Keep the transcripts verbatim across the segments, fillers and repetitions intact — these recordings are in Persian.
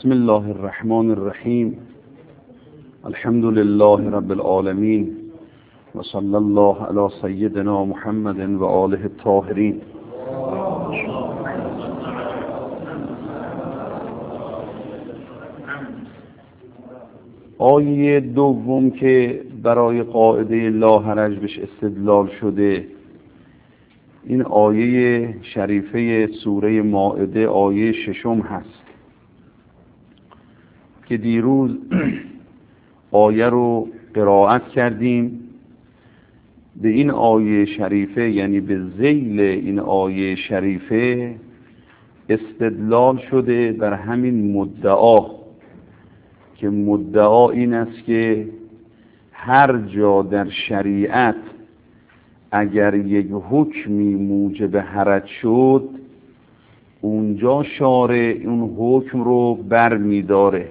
بسم الله الرحمن الرحیم. الحمد لله رب العالمین و صلی الله علی سیدنا محمد و آله الطاهرین. آیه دوم که برای قاعده لا حرج بهش استدلال شده، این آیه شریفه سوره مائده آیه ششم هست که دیروز آیه رو قرائت کردیم. به این آیه شریفه، یعنی به ذیل این آیه شریفه استدلال شده بر همین مدعا که مدعا این است که هر جا در شریعت اگر یک حکمی موجب حرج شد، اونجا شارع اون حکم رو بر می داره.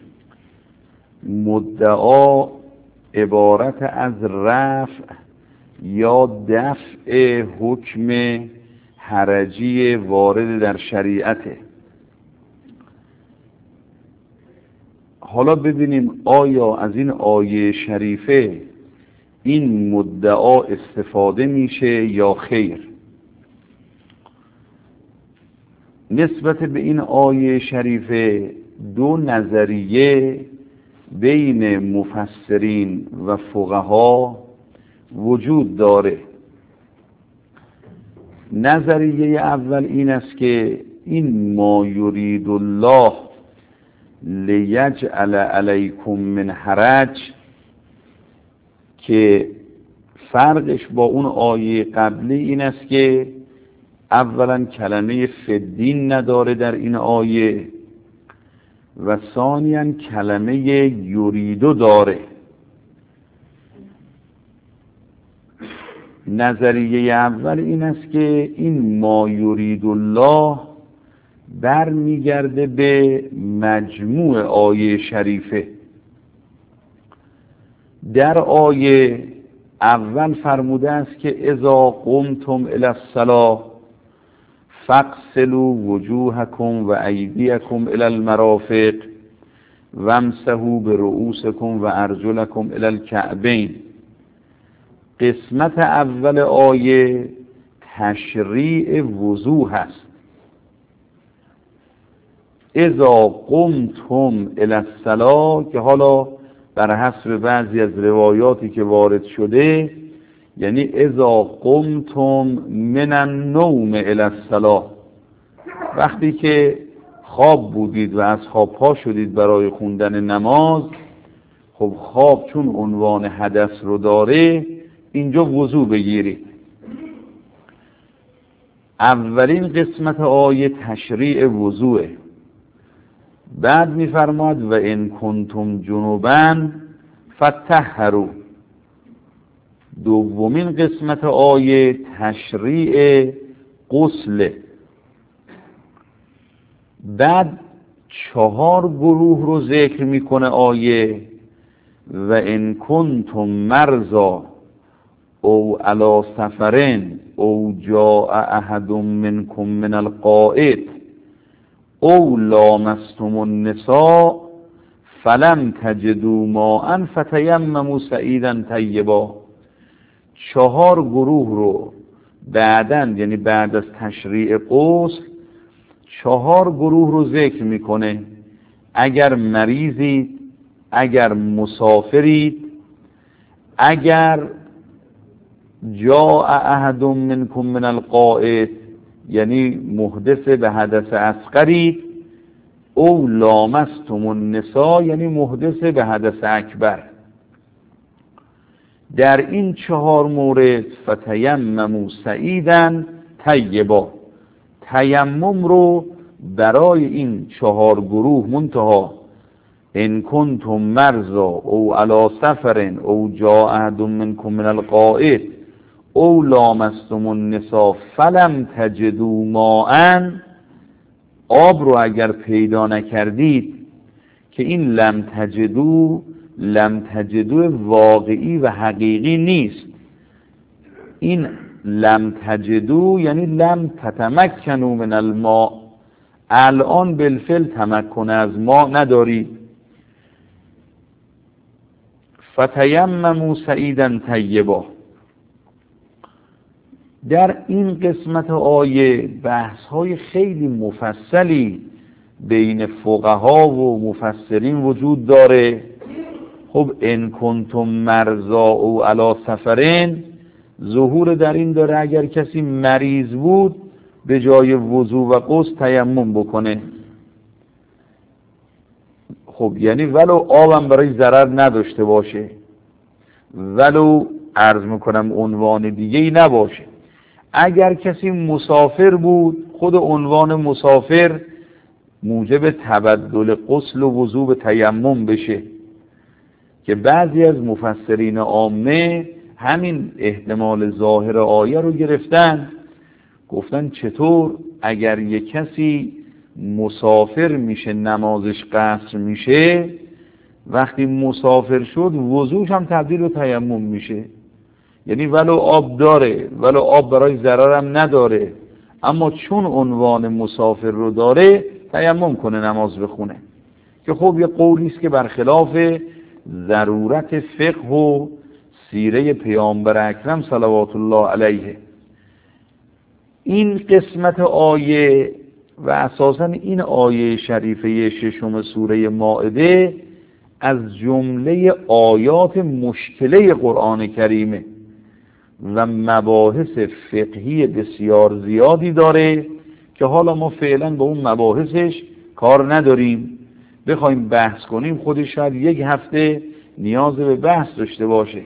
مدعا عبارت از رفع یا دفع حکم حرجی وارد در شریعته. حالا ببینیم آیا از این آیه شریفه این مدعا استفاده میشه یا خیر. نسبت به این آیه شریفه دو نظریه بین مفسرین و فقها وجود داره. نظریه اول این است که این ما یرید الله لیجعل علیکم من حرج، که فرقش با اون آیه قبلی این است که اولا کلمه فدین نداره در این آیه و ثانیاً کلمه یریدو داره. نظریه اول این است که این ما یرید الله بر میگرده به مجموع آیه شریفه. در آیه اول فرموده است که اذا قمتم الی الصلاة فاغسلوا وجوهکم و ایدیکم الی المرافق وامسحوا برؤوسکم و ارجلکم الی الکعبین. قسمت اول آیه تشریع وضو هست. اذا قمتم الی الصلاة که حالا بر حسب بعضی از روایاتی که وارد شده یعنی اذا قمتم من النوم الی الصلاة، وقتی که خواب بودید و از خواب پا شدید برای خوندن نماز. خب خواب چون عنوان حدث رو داره، اینجا وضو بگیرید. اولین قسمت آیه تشریع وضوئه. بعد می‌فرماد و ان کنتم جنبا فطهروا. دومین قسمت آیه تشریع غسل. بعد چهار گروه رو ذکر میکنه آیه و ان کنتم مرضی او علی سفر او جاء احد منکم من الغائط او لامستم النساء فلم تجدوا ماء فتیمموا صعیدا طیبا. چهار گروه رو بعدن، یعنی بعد از تشریع غسل، چهار گروه رو ذکر میکنه. اگر مریضید، اگر مسافرید، اگر جاء احد منکم من الغائط یعنی محدث به حدث اصغرید، او لامستم النساء یعنی محدث به حدث اکبر. در این چهار مورد فتیمموا صعیدا طیبا. تیمم رو برای این چهار گروه منتها ان کنتم مرضی او علی سفر او جاء احد منکم من الغائط او لامستم النساء فلم تجدوا ماء، آب رو اگر پیدا نکردید، که این لم تجدو لم تجدو واقعی و حقیقی نیست. این لم تجدو یعنی لم تتمکنوا من الماء، الان بالفعل تمکن از ما نداری. فتیمموا صعیدا طیبا. در این قسمت آیه بحث های خیلی مفصلی بین فقها و مفسرین وجود داره. خب ان کنتم مرضا او علی سفرین، ظهور در این داره اگر کسی مریض بود به جای وضو و غسل تیمم بکنه. خب یعنی ولو آبم برای ضرر نداشته باشه، ولو عرض میکنم عنوان دیگه ای نباشه. اگر کسی مسافر بود، خود عنوان مسافر موجب تبدل غسل و وضو به تیمم بشه، که بعضی از مفسرین عامه همین احتمال ظاهر آیه رو گرفتن، گفتن چطور اگر یک کسی مسافر میشه نمازش قصر میشه، وقتی مسافر شد وضوش هم تبدیل به تیمم میشه. یعنی ولو آب داره، ولو آب برای ضررم نداره، اما چون عنوان مسافر رو داره تیمم کنه نماز بخونه، که خب یه قولی است که برخلاف ضرورت فقه و سیره پیامبر اکرم صلوات الله علیه. این قسمت آیه و اساساً این آیه شریفه ششم سوره مائده از جمله آیات مشکله قرآن کریمه و مباحث فقهی بسیار زیادی داره که حالا ما فعلا به اون مباحثش کار نداریم. بخوایم بحث کنیم خودش شاید یک هفته نیاز به بحث داشته باشه.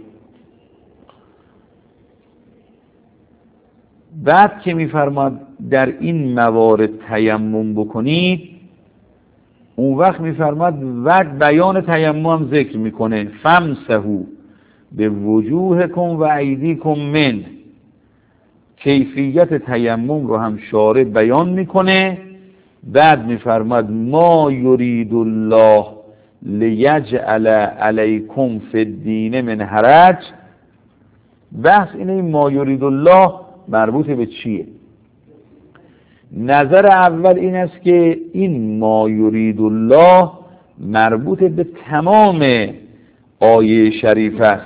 بعد که میفرماد در این موارد تیمم بکنید، اون وقت میفرماد وقت بیان تیمم هم ذکر میکنه، فمسحوا به وجوهکم و ایدیکم من. کیفیت تیمم رو هم شارع بیان میکنه. بعد میفرماد ما یرید الله لیجعل علیکم فی الدین من حرج. بحث اینه ما یرید الله مربوط به چیه؟ نظر اول این است که این ما یرید الله مربوط به تمام آیه شریف است.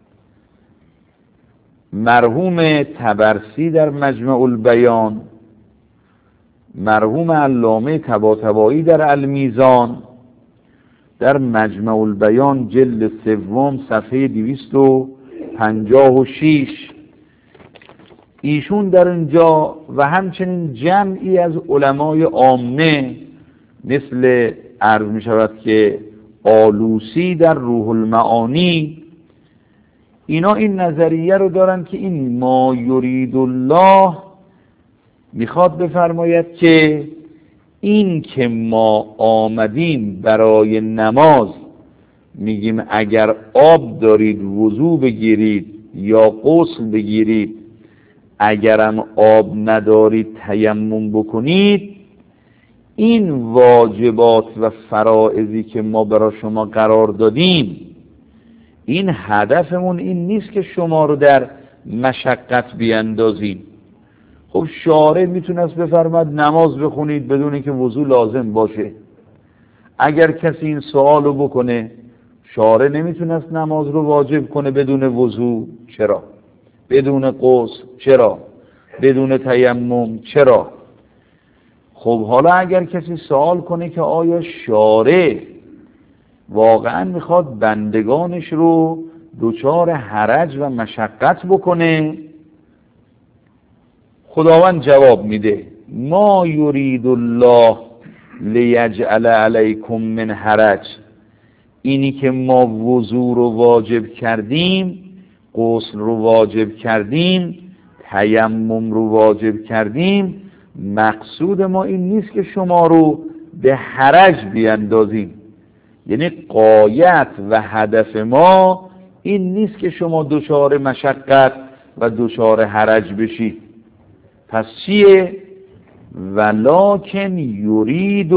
مرحوم طبرسی در مجمع البیان، مرحوم علامه طباطبایی در المیزان، در مجمع البیان جلد سوم صفحه دویست و پنجاه و شش، ایشون در اینجا و همچنین جمعی از علمای عامه مثل عرض می شود که آلوسی در روح المعانی، اینا این نظریه رو دارن که این ما یرید الله میخواد بفرماید که این که ما آمدیم برای نماز میگیم اگر آب دارید وضو بگیرید یا غسل بگیرید، اگرم آب ندارید تیمم بکنید، این واجبات و فرائضی که ما برای شما قرار دادیم، این هدفمون این نیست که شما رو در مشقت بیندازیم. خب شارع میتونست بفرماد نماز بخونید بدون اینکه وضو لازم باشه. اگر کسی این سوال رو بکنه، شارع نمیتونست نماز رو واجب کنه بدون وضو؟ چرا؟ بدون غسل؟ چرا؟ بدون تیمم؟ چرا؟ خب حالا اگر کسی سوال کنه که آیا شارع واقعا میخواد بندگانش رو دچار حرج و مشقت بکنه؟ خداوند جواب میده ما یرید الله لیجعل علیکم من حرج. اینی که ما وضو رو واجب کردیم، غسل رو واجب کردیم، تیمم رو واجب کردیم، مقصود ما این نیست که شما رو به حرج بیندازیم. یعنی غایت و هدف ما این نیست که شما دچار مشقت و دچار حرج بشید. پس چیه؟ ولکن یرید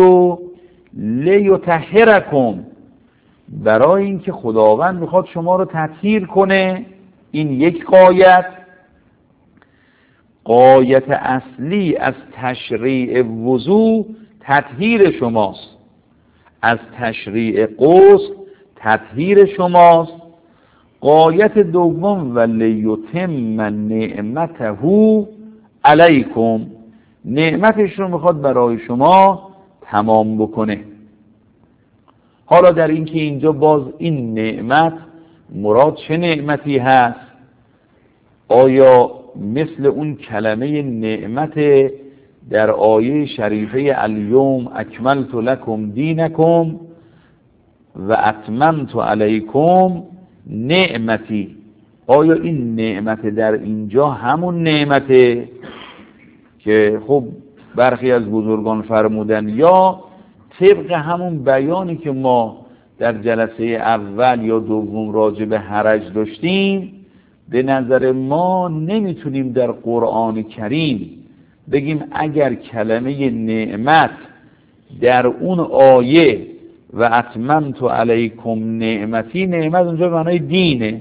لیطهرکم، برای اینکه خداوند میخواد شما رو تطهیر کنه. این یک غایت. غایت اصلی از تشریع وضو تطهیر شماست، از تشریع غسل تطهیر شماست. غایت دوم و لیتم نعمته علیکم، نعمتش رو میخواد برای شما تمام بکنه. حالا در این که اینجا باز این نعمت مراد چه نعمتی هست؟ آیا مثل اون کلمه نعمت در آیه شریفه الیوم اکملت لکم دینکم و اتممت علیکم نعمتی، آیا این نعمت در اینجا همون نعمته که خب برخی از بزرگان فرمودن، یا طبق همون بیانی که ما در جلسه اول یا دوم راجع به حرج داشتیم، به نظر ما نمیتونیم در قرآن کریم بگیم اگر کلمه نعمت در اون آیه و اتممت علیکم نعمتی، نعمت اونجا به معنای دینه،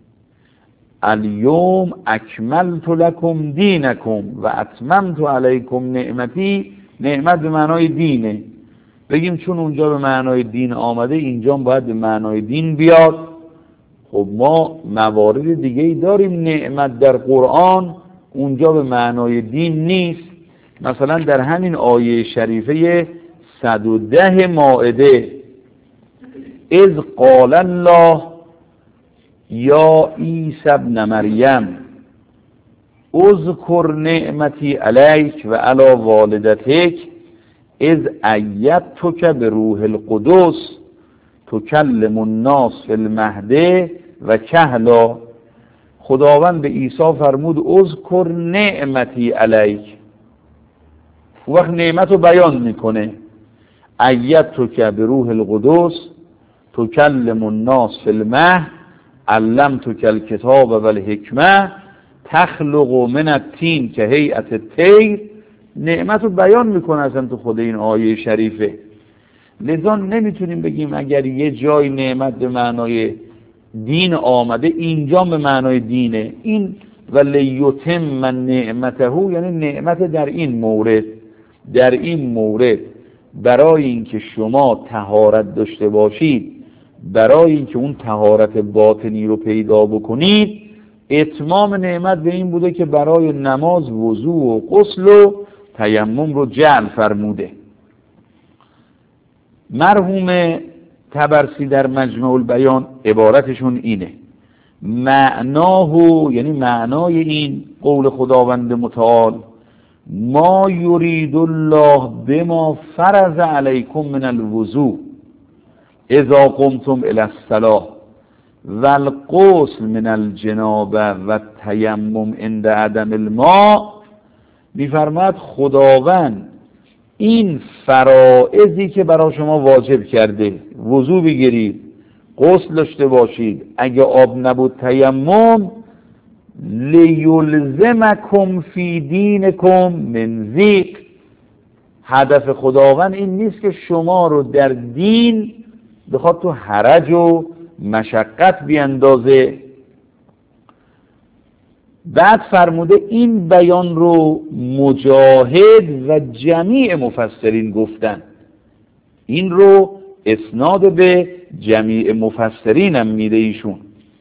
الیوم اکملت لکم دینکم و اتممت علیکم نعمتی، نعمت به معنای دینه، بگیم چون اونجا به معنای دین آمده اینجا باید به معنای دین بیاد. خب ما موارد دیگه ای داریم نعمت در قرآن اونجا به معنای دین نیست. مثلا در همین آیه شریفه صد و ده مائده، اذ قال الله یا عیسی ابن مریم اذکر نعمتی علیک و علی والدتک اذ ایدتک بروح القدس تکلم الناس فی المهد و کهلا. خداوند به عیسی فرمود اذکر نعمتی علیک، وقت نعمت رو بیان میکنه، ایدتک بروح القدس تکلم الناس فی المهد علمتک الکتاب و الحکمه تخلق من الطین که هیئت الطیر، نعمت رو بیان میکنه اصلا تو خود این آیه شریفه. لذا نمیتونیم بگیم اگر یه جای نعمت به معنای دین آمده اینجا به معنای دینه، این و لیتم نعمته یعنی نعمت در این مورد، در این مورد برای اینکه شما طهارت داشته باشید، برای اینکه اون طهارت باطنی رو پیدا بکنید، اتمام نعمت به این بوده که برای نماز وضو و غسل و تیمم رو جعل فرموده. مرحوم طبرسی در مجمع البیان عبارتشون اینه، معناه یعنی معنای این قول خداوند متعال ما یرید الله بما فرض علیکم من الوضوء اذا قمتم الی الصلاة والغسل من الجنابه و تیمم عند عدم الماء. میفرماد خداوند این فرائضی که برای شما واجب کرده، وضو بگیرید، غسل داشته باشید، اگه آب نبود تیمم، لیلزمکم فی دینکم من ضیق، هدف خداوند این نیست که شما رو در دین بخواد تو حرج و مشقت بیندازه. بعد فرموده این بیان رو مجاهد و جمیع مفسرین گفتن، این رو اسناد به جمیع مفسرین هم میده ایشون.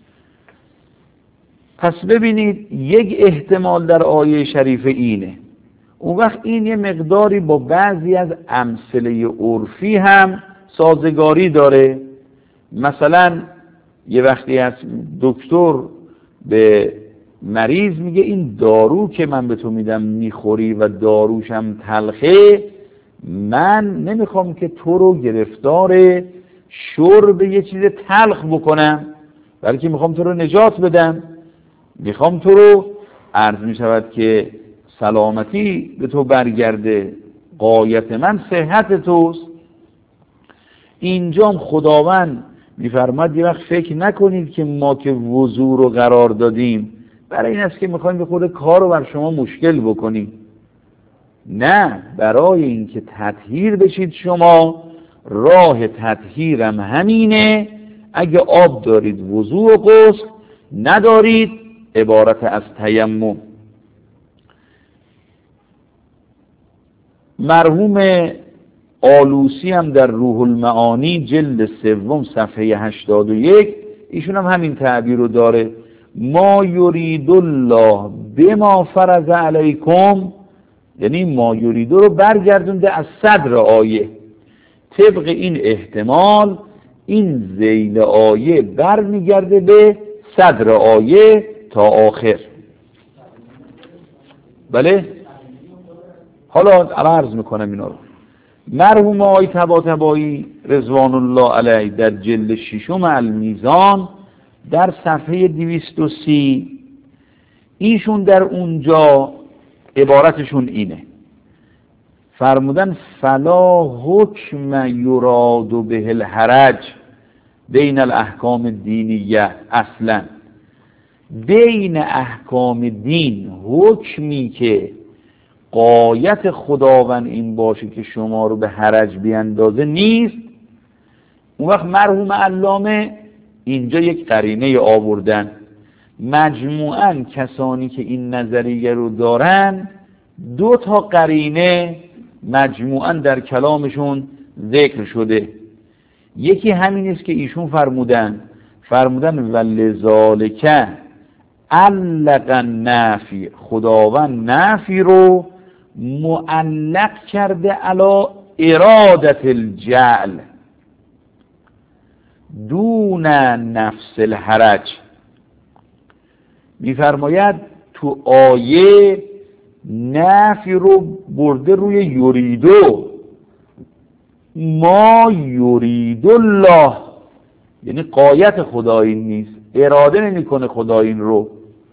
پس ببینید یک احتمال در آیه شریف اینه، اون وقت این یه مقداری با بعضی از امثله عرفی هم سازگاری داره. مثلا یه وقتی از دکتر به مریض میگه این دارو که من به تو میدم میخوری و داروشم تلخه، من نمیخوام که تو رو گرفتار شرب یه چیز تلخ بکنم، بلکه میخوام تو رو نجات بدم، میخوام تو رو عرض میشود که سلامتی به تو برگرده، غایت من صحت توست. اینجام خداوند میفرماد یه وقت فکر نکنید که ما که وضو رو قرار دادیم برای این است که میخوایم به خود کار رو بر شما مشکل بکنیم، نه، برای اینکه تطهیر بشید شما. راه تطهیرم همینه، اگه آب دارید وضو و غسل، ندارید عبارت از تیمم. مرحوم آلوسی هم در روح المعانی جلد سوم صفحه هشتاد و یک ایشون هم همین تعبیر رو داره. ما یرید الله بما فرض علیکم، یعنی ما یرید رو برگردونده از صدر آیه. طبق این احتمال این ذیل آیه برمیگرده به صدر آیه تا آخر. بله حالا عرض میکنم اینا رو. مرحوم آقای طباطبایی رضوان الله علیه در جلد ششم المیزان در صفحه دویست و سی ایشون در اونجا عبارتشون اینه، فرمودن فلا حکم یراد به الحرج بین الاحکام دینیه، اصلا بین احکام دین حکمی که غایت خداوند این باشه که شما رو به حرج بیندازه نیست. اون وقت مرحوم علامه اینجا یک قرینه آوردن، مجموعاً کسانی که این نظریه رو دارن دو تا قرینه مجموعاً در کلامشون ذکر شده. یکی همین است که ایشون فرمودن فرمودن ولذالک علق النفی، خداوند نفی رو معلق کرده علی ارادت الجعل دون نفس الحرج. میفرماید تو آیه نفی رو برده روی یریدو، ما یرید الله، یعنی غایت خدا این نیست، اراده نمیکنه خدا این رو.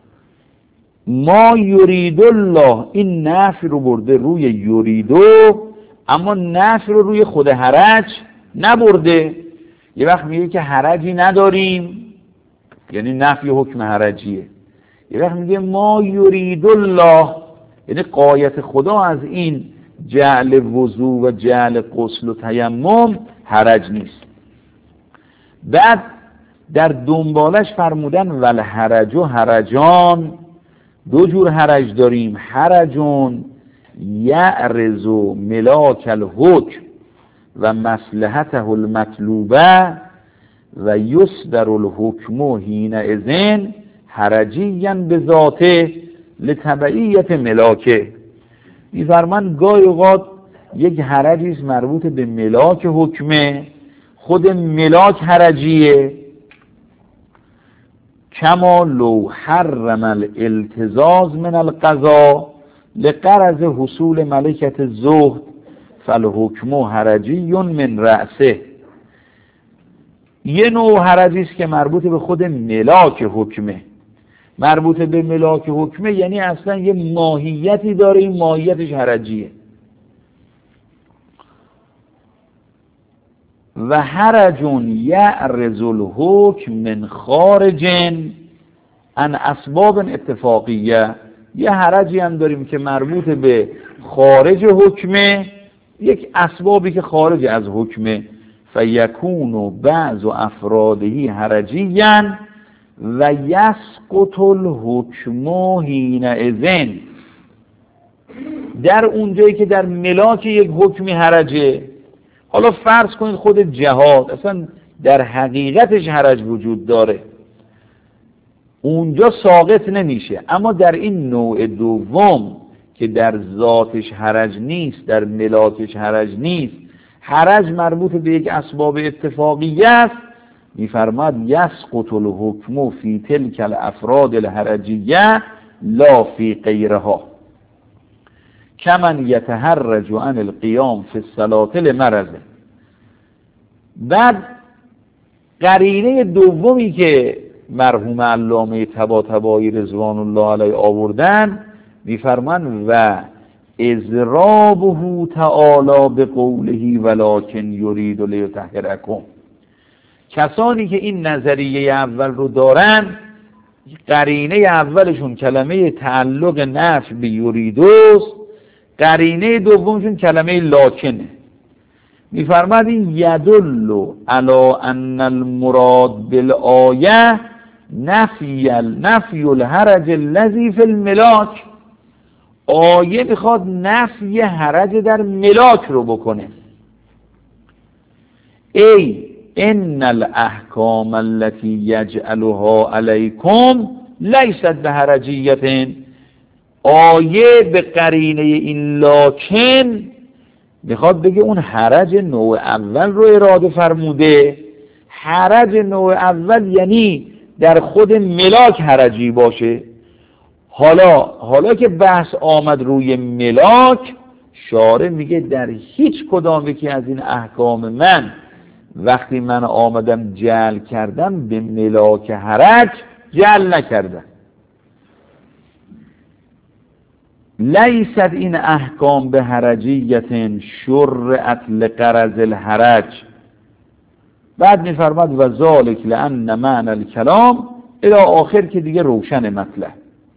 ما یرید الله، این نفی رو برده روی یریدو، اما نفی رو روی خود حرج نبرده. یه وقت میگه که حرجی نداریم، یعنی نفی حکم حرجیه. یه وقت میگه ما یرید الله، یعنی غایت خدا از این جعل وضو و جعل غسل و تیمم حرج نیست. بعد در دنبالش فرمودن والحرج و حرجان، دو جور حرج داریم، حرجون یعرض ملاک الحکم و مصلحته المطلوبه و یصدر الحکم حینئذ حرجیا بذاته لتبعیت ملاکه. می‌فرمان گاهی اوقات یک حرجی است مربوط به ملاک حکمه، خود ملاک حرجیه، کما لو حرم الالتزاز من القضاء لغرض حصول ملکت الزهد فالحکم حرجی من رأسه. یه نوع حرجی است که مربوط به خود ملاک حکمه. مربوط به ملاک حکمه یعنی اصلا یه ماهیتی داره، این ماهیتش حرجیه. و حرجون یعرض الحکم من خارج عن اسباب اتفاقیه، یه حرجی هم داریم که مربوط به خارج حکمه، یک اسبابی که خارج از حکمه، فیکون بعض افرادهی حرجیاً و یسقط الحکم حینئذ. در اونجایی که در ملاک یک حکمی حرجه، حالا فرض کنید خود جهاد اصلا در حقیقتش حرج وجود داره، اونجا ساقط نمیشه، اما در این نوع دوم که در ذاتش حرج نیست، در ملاکش حرج نیست، حرج مربوط به یک اسباب اتفاقیه است، میفرماد یسقط الحکم فی تلک الافراد الحرجیه لا فی غیرها کمن یتحرج عن القیام فی الصلاة لمرض. بعد قرینه دومی که مرحوم علامه طباطبایی رضوان الله علیه آوردن میفرمان و اضرابه تعالی به قوله ولکن یرید لیطهرکم. کسانی که این نظریه اول رو دارن، قرینه اولشون کلمه تعلق نفی به یریدوست، قرینه دومشون کلمه لاکنه. میفرماد این یدل علی ان المراد بالآیه نفی نفی الحرج الذی فی الملاک. آیه میخواد نفی حرج در ملاک رو بکنه. ای ان الاحکام التي یجعلها علیکم لیست بحرجیة. آیه به قرینه این لاکن میخواد بگه اون حرج نوع اول رو اراده فرموده. حرج نوع اول یعنی در خود ملاک حرجی باشه. حالا حالا که بحث آمد روی ملاک، شارع میگه در هیچ کدام یکی از این احکام من وقتی من آمدم جعل کردم به ملاک حرج جعل نکردم. لیست این احکام به حرجیت شرعت لغرض الحرج. بعد میفرماد و ذالک لان معنی الکلام الی آخر که دیگه روشن مطلب.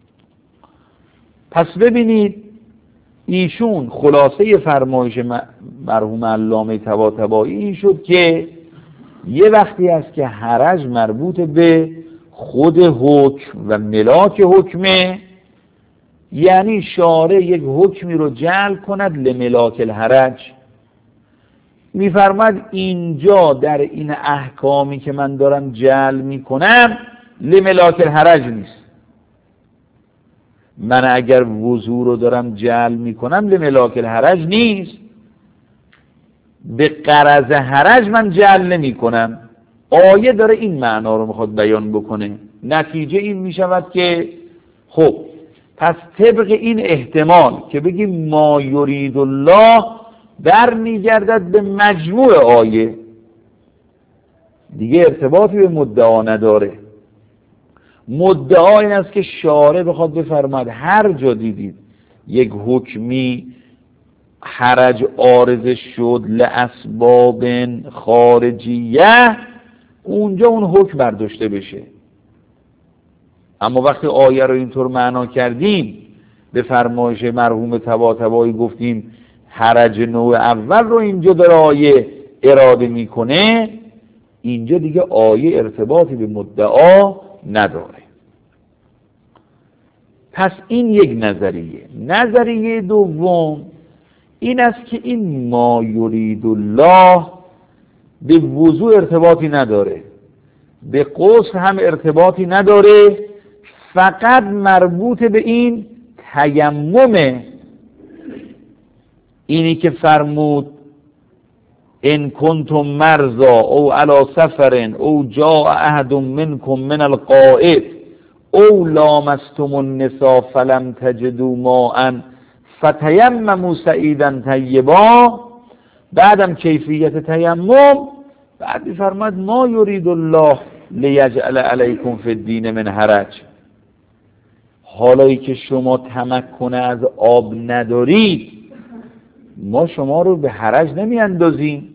پس ببینید ایشون خلاصه فرمایش مرحوم علامه طباطبایی این شد که یه وقتی است که حرج مربوط به خود حکم و ملاک حکمه، یعنی شارع یک حکمی رو جعل کند لملاک الحرج. میفرماد اینجا در این احکامی که من دارم جعل میکنم لملاک الحرج نیست. من اگر وضو رو دارم جعل میکنم لملاک الحرج نیست، به غرض حرج من جعل نمی کنم. آیه داره این معنا رو میخواد بیان بکنه. نتیجه این میشود که خب پس طبق این احتمال که بگیم ما یرید الله بر میگردد به مجموع آیه، دیگه ارتباطی به مدعا نداره. مدعا این است که شارع بخواد بفرماد هر جا دیدید یک حکمی حرج عارض شد لاسباب خارجیه، اونجا اون حکم برداشته بشه. اما وقتی آیه رو اینطور معنا کردیم، به فرمایش مرحوم طباطبایی گفتیم حرج نوع اول رو اینجا داره آیه اراده میکنه، اینجا دیگه آیه ارتباطی به مدعا نداره. پس این یک نظریه. نظریه دوم این است که این ما یرید الله به وضوء ارتباطی نداره، به غسل هم ارتباطی نداره، فقط مربوط به این تیممه. اینی که فرمود ان کنتم مرضا او علی سفر او جاء احد منکم من الغائط او لامستم النساء فلم تجدوا ماء فتیمموا صعیدا طیبا، بعدم کیفیت تیمم، بعد میفرماد ما یرید الله لیجعل علیکم فی الدین من حرج. حالایی که شما تمکن از آب ندارید، ما شما رو به حرج نمی اندازیم.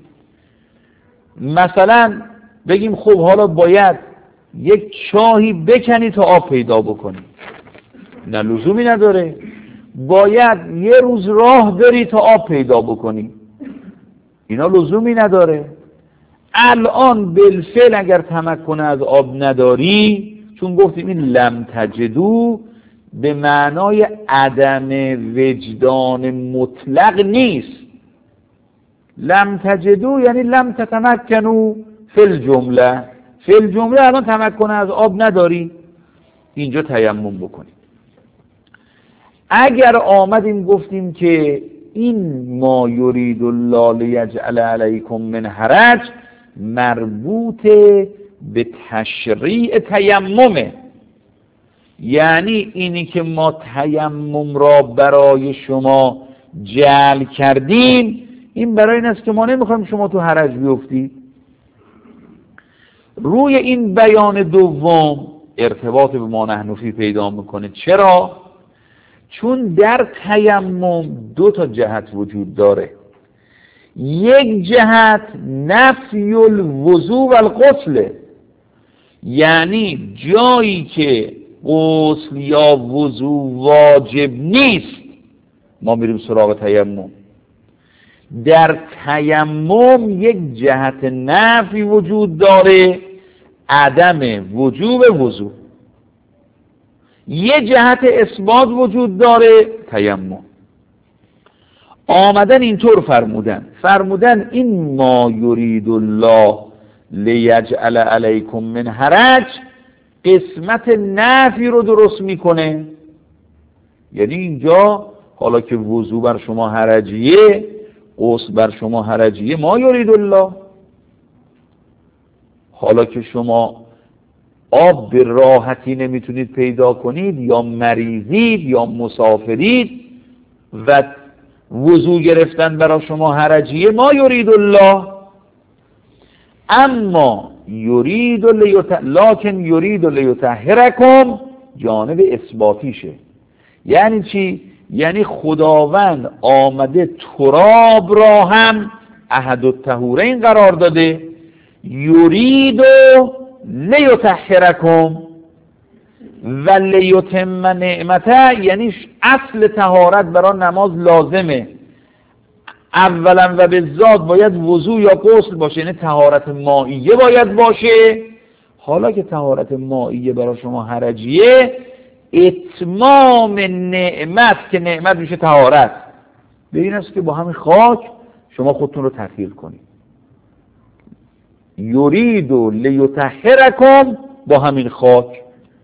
مثلا بگیم خب حالا باید یک چاهی بکنی تا آب پیدا بکنی، نه لزومی نداره. باید یه روز راه بری تا آب پیدا بکنی، اینا لزومی نداره. الان بالفعل اگر تمکن از آب نداری، چون گفتیم این لم تجدو به معنای عدم وجدان مطلق نیست. لم تجدو یعنی لم تتمکنو فی الجمله، فی الجمله الان تمکن از آب نداری، اینجا تیمم بکنی. اگر آمدیم گفتیم که این ما یرید الله لیجعل علیکم من حرج مربوط به تشریع تیممه، یعنی اینی که ما تیمم را برای شما جعل کردیم، این برای این است که ما نمیخوایم شما تو حرج بیفتید. روی این بیان دوم ارتباط به ما نحن فی پیدا میکنه. چرا؟ چون در تیمم دو تا جهت وجود داره. یک جهت نفی الوضو و الغسل، یعنی جایی که غسل یا وضو واجب نیست ما میریم سراغ تیمم. در تیمم یک جهت نفی وجود داره، عدم وجوب وضو. یه جهت اثبات وجود داره، تیمم. آمدن اینطور فرمودن فرمودن این ما یرید الله لیجعل علیکم من حرج قسمت نفی رو درست میکنه. یعنی اینجا حالا که وضو بر شما حرجیه، غسل بر شما حرجیه، ما یرید الله، حالا که شما آب به راحتی نمیتونید پیدا کنید یا مریضید یا مسافرید و وضو گرفتن برای شما حرجیه، ما یرید الله. اما یرید لیت... لکن یرید لیطهرکم جانب اثباتیشه. یعنی چی؟ یعنی خداوند آمده تراب را هم احد الطهورین قرار داده، یرید لیطهرکم و لیتم نعمته، یعنی اصل طهارت برای نماز لازمه، اولا و به ذات باید وضو یا غسل باشه، یعنی طهارت مائیه باید باشه. حالا که طهارت مائیه برای شما حرجیه، اتمام نعمت که نعمت میشه طهارت، به این است که با همین خاک شما خودتون رو تطهیر کنید. یرید لیطهرکم با همین خاک.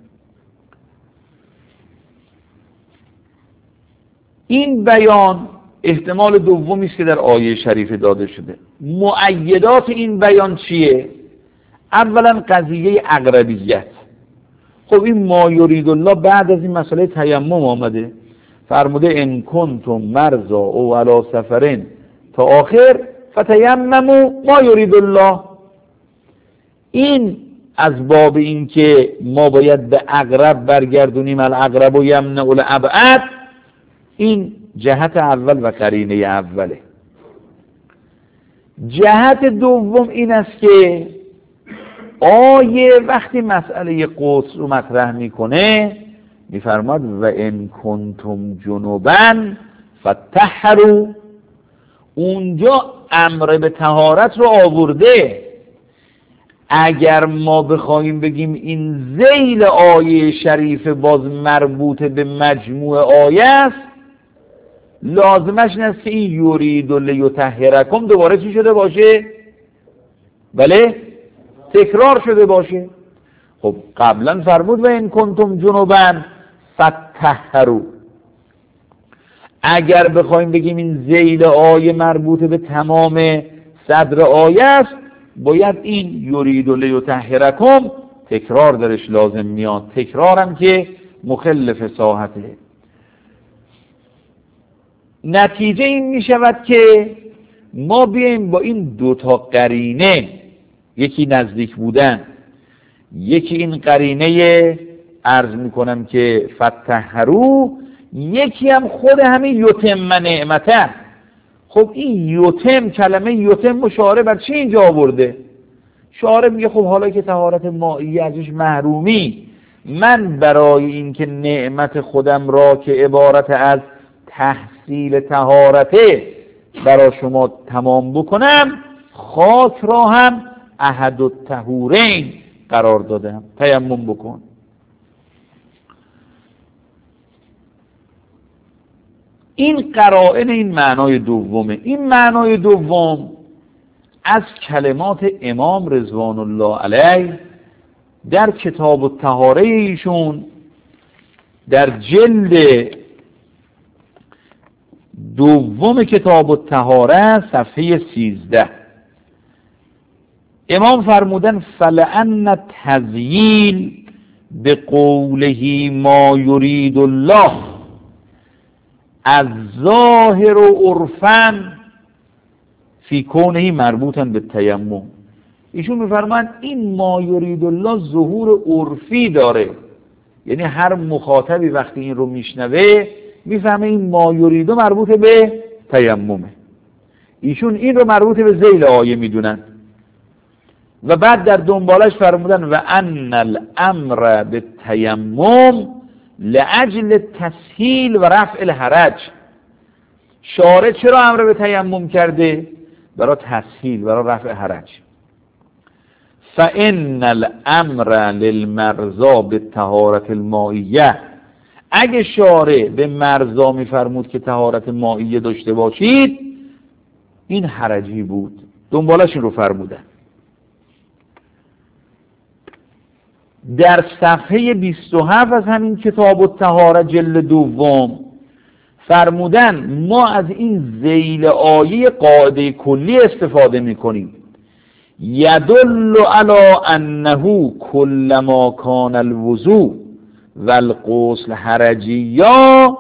این بیان احتمال دومی است که در آیه شریفه داده شده. مؤیدات این بیان چیه؟ اولا قضیه اقربیت. خب این ما یرید الله بعد از این مسئله تیمم آمده، فرموده ان کنتم مرضا او علی سفرین تا آخر فتیمموا ما یرید الله. این از باب این که ما باید به اقرب برگردونیم، الاقرب و یمنع الابعد، این جهت اول و قرینه اوله. جهت دوم این است که آیه وقتی مسئله غسل رو مطرح میکنه میفرماد و ان کنتم جنبا فطهروا، اونجا امر به طهارت رو آورده. اگر ما بخوایم بگیم این ذیل آیه شریف باز مربوط به مجموع آیه است، لازمش این است که این یرید لیطهرکم دوباره چی شده باشه؟ بله، تکرار شده باشه. خب قبلا فرمود و ان کنتم جنبا فطهروا. اگر بخوایم بگیم این ذیل آیه مربوط به تمام صدر آیه است، باید این یرید لیطهرکم تکرار درش لازم میاد، تکرارم که مخل فصاحته. نتیجه این می شود که ما بیایم با این دوتا قرینه، یکی نزدیک بودن، یکی این قرینه عرض می کنم که فطهروا، یکی هم خود همین یتم نعمته. خب این یتم، کلمه یتم مشاره بر چی اینجا آورده؟ شارع میگه خب حالا که طهارت مائیه ازش محرومی، من برای اینکه نعمت خودم را که عبارت از تحصیل طهارته برای شما تمام بکنم، خاک را هم احد الطهورین قرار دادم، تیمم بکن. این قرائن این معنای دومه. این معنای دوم از کلمات امام رضوان الله علیه در کتاب الطهاره ایشون در جلد دوم کتاب الطهاره صفحه سیزده امام فرمودن فلأن تذییل به قوله ما یرید الله از ظاهر و عرفاً فی کونه مربوطاً به تیمم. ایشون میفرمایند این ما یرید الله ظهور عرفی داره، یعنی هر مخاطبی وقتی این رو میشنوه میفهمه این ما یرید مربوط به تیممه. ایشون این رو مربوط به ذیل آیه میدونن و بعد در دنبالش فرمودن و ان الامر به تیمم لاجل تسهیل و رفع الحرج. شارع چرا امر به تیمم کرده؟ برای تسهیل، برای رفع حرج. فان الامر للمرضى بالطهارة المائیه، اگه شارع به مرزا میفرمود که طهارت مائیه داشته باشید، این حرجی بود، دنبالش این رو فرمودن. در صفحه بیست و هفت از همین کتاب الطهاره جلد دوم فرمودن ما از این ذیل آیه قاعده کلی استفاده میکنیم، یدل علی انه کلما کان الوضوء والغسل حرجیا،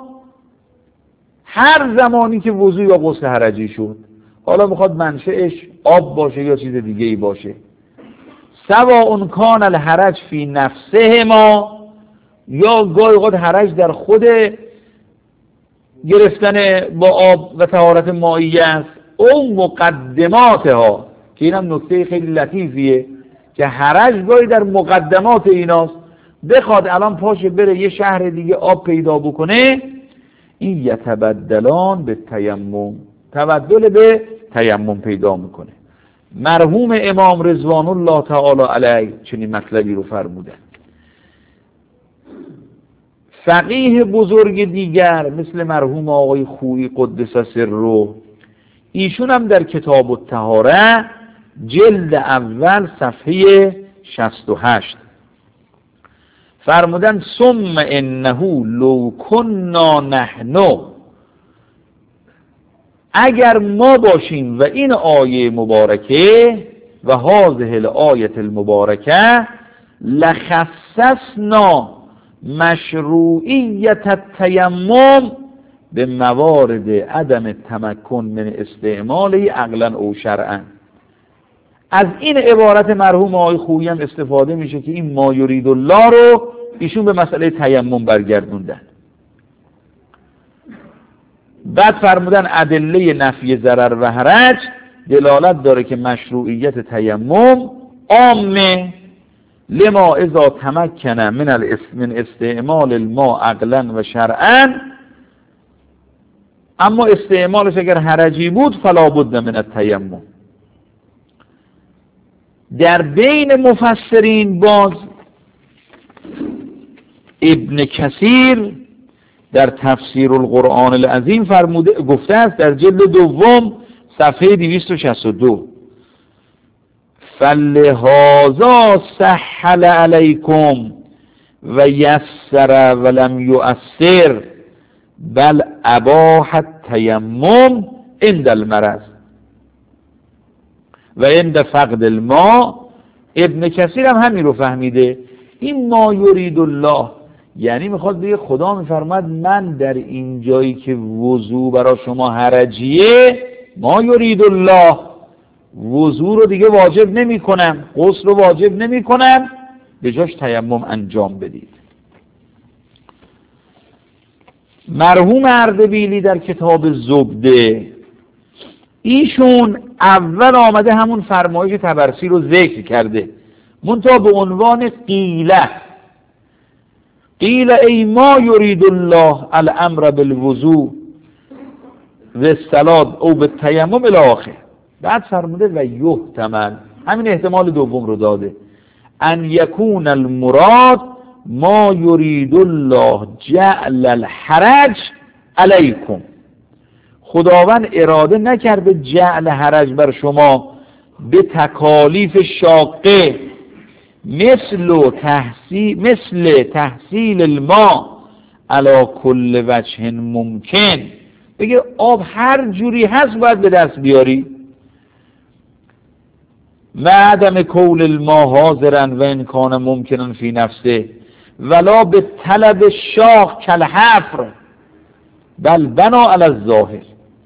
هر زمانی که وضوء یا غسل حرجی شد، حالا میخواد منشأش آب باشه یا چیز دیگه ای باشه، سواء کان الحرج فی نفسه ما، یا گاهی اوقات حرج در خود گرفتن با آب و طهارت مائیه است، او مقدماتها، که اینم نکته خیلی لطیفیه که حرج گاهی در مقدمات ایناست، بخواد الان پاشه بره یه شهر دیگه آب پیدا بکنه، این یتبدلان به تیمم، تبدل به تیمم پیدا میکنه. مرحوم امام رضوان الله تعالی علیه چنین مطلبی رو فرمودن. فقیه بزرگ دیگر مثل مرحوم آقای خویی قدس سره، ایشون هم در کتاب الطهاره جلد اول صفحه شصت و هشت فرمودن ثم انه لو کنا نحن، اگر ما باشیم و این آیه مبارکه و هذه الآیه المبارکه لخصصنا مشروعیت التیمم به موارد عدم تمکن من استعماله عقلا او شرعا. از این عبارت مرحوم آقای خویی هم استفاده میشه که این ما یرید الله رو ایشون به مسئله تیمم برگردوندن. بعد فرمودن ادله نفی ضرر و حرج دلالت داره که مشروعیت تیمم عامه، لما اذا تمکن من من استعمال الماء عقلا و شرعا، اما استعمالش اگر حرجی بود فلا بد من التیمم. در بین مفسرین باز ابن کثیر در تفسیر القرآن العظیم فرموده گفته است در جلد دوم صفحه دویست و شصت و دو فلهذا سهل علیکم و یسر ولم یؤثر بل اباح التیمم عند المرض و عند فقد الماء. ابن کثیر هم همین رو فهمیده. این ما یرید الله یعنی میخواد بگه خدا میفرماد من در این جایی که وضو برای شما حرجیه، ما یرید الله، وضو رو دیگه واجب نمی کنم، غسل رو واجب نمی کنم، به جاش تیمم انجام بدید. مرحوم اردبیلی در کتاب زبده ایشون اول آمده همون فرمایش طبرسی رو ذکر کرده، منتها به عنوان قیله قیل ای ما یرید الله الامر بالوضوء و الصلاة او بالتیمم الی آخر. بعد فرموده و یحتمل، همین احتمال دوم رو داده، ان یکون المراد ما یرید الله جعل الحرج علیکم، خداوند اراده نکرده جعل حرج بر شما به تکالیف شاقه، مثل تحصیل مثل تحصیل الماء علی کل وجه ممکن، بگه آب هر جوری هست باید به دست بیاری، و عدم کول الماء حاضرا و ان کان ممکنا فی نفسه ولا به طلب شاق کالحفر بل بنا علی الظاهر.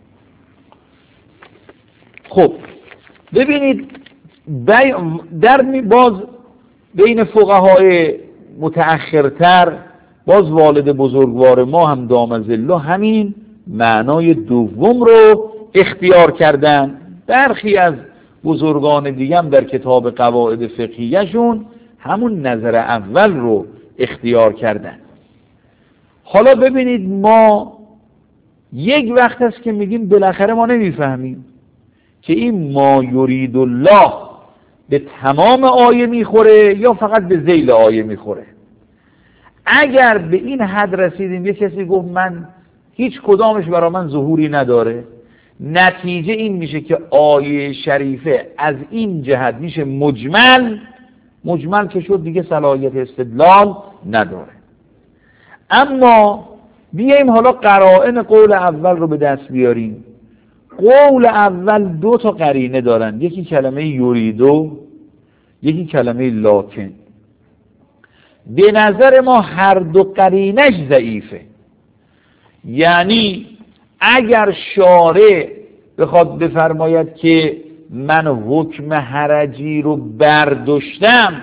خب ببینید در باز بین فقهای متأخرتر باز والد بزرگوار ما هم دام ظله همین معنای دوم رو اختیار کردن. برخی از بزرگان دیگه هم در کتاب قواعد فقهیشون همون نظر اول رو اختیار کردن. حالا ببینید ما یک وقت است که میگیم بالاخره ما نمیفهمیم که این ما یرید الله به تمام آیه میخوره یا فقط به ذیل آیه میخوره. اگر به این حد رسیدیم یه کسی گفت من هیچ کدامش برای من ظهوری نداره، نتیجه این میشه که آیه شریفه از این جهت میشه مجمل، مجمل که شد دیگه صلاحیت استدلال نداره. اما بیاییم حالا قرائن قول اول رو به دست بیاریم. قول اول دو تا قرینه دارن، یکی کلمه یریدو، یکی کلمه لاکن. به نظر ما هر دو قرینش ضعیفه. یعنی اگر شارع بخواد بفرماید که من حکم حرجی رو برداشتم،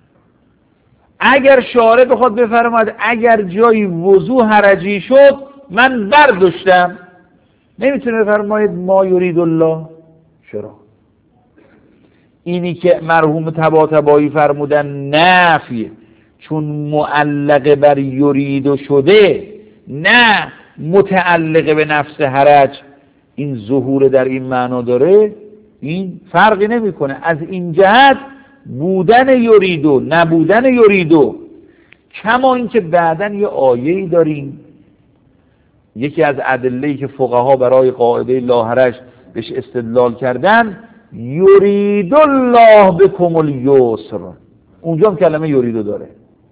اگر شارع بخواد بفرماید اگر جایی وضو حرجی شد من برداشتم، نمیتونه بفرماید ما یرید الله. چرا؟ اینی که مرحوم طباطبایی فرمودن نفی، چون معلق بر یرید شده نه متعلق به نفس حرج، این ظهور در این معنا داره، این فرقی نمیکنه. از این جهت بودن یریدو نبودن یریدو، کما اینکه بعدن یه آیه‌ای داریم، یکی از ادله‌ای که فقها برای قاعده لا حرج بهش استدلال کردن، یرید الله بکم الیسر، اونجا هم کلمه یریدو داره.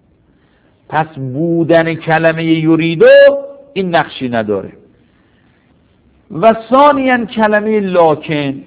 پس بودن کلمه یریدو این نقشی نداره. و ثانیاً کلمه لاکن،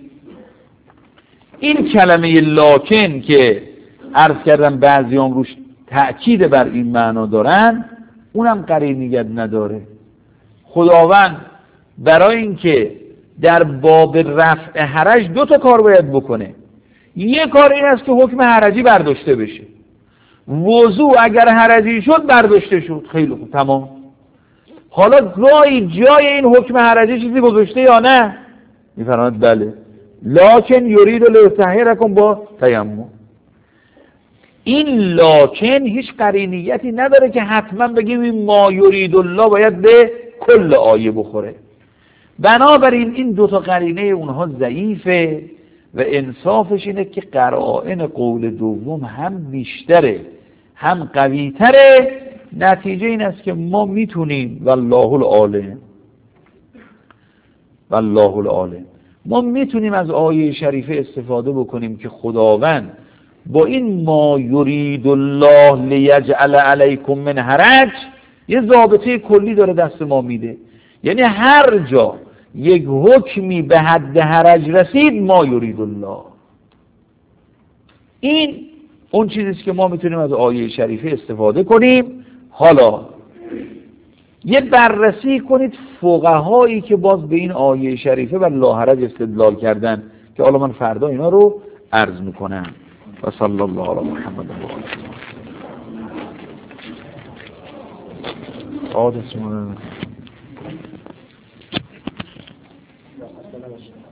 این کلمه لاکن که عرض کردم بعضی هم روش تأکید بر این معنا دارن، اونم قرینیت نداره. خداوند برای اینکه در باب رفع حرج دو تا کار باید بکنه. یک کار این است که حکم حرجی برداشته بشه، وضو اگر حرجی شد برداشته شد، خیلی خوب تمام. حالا گاهی جای این حکم حرجی چیزی گذاشته یا نه؟ میفرماید بله، لاکن یرید لیطهرکم با تیمم. این لاکن هیچ قرینیتی نداره که حتما بگیم ما یرید الله باید به کل آیه بخوره. بنابراین این دو تا قرینه اونها ضعیفه و انصافش اینه که قرائن قول دوم هم بیشتره هم قویتره. نتیجه این است که ما میتونیم والله العالم والله العالم ما میتونیم از آیه شریفه استفاده بکنیم که خداوند با این ما یرید الله لیجعل علیکم من حرج یه ضابطه کلی داره دست ما میده. یعنی هر جا یک حکمی به حد حرج رسید ما یرید الله، این اون چیزیست که ما میتونیم از آیه شریفه استفاده کنیم. حالا یه بررسی کنید فقهایی که باز به این آیه شریفه و لا حرج استدلال کردن، که حالا من فردا اینا رو عرض میکنم. و صلی الله علی محمد و آله.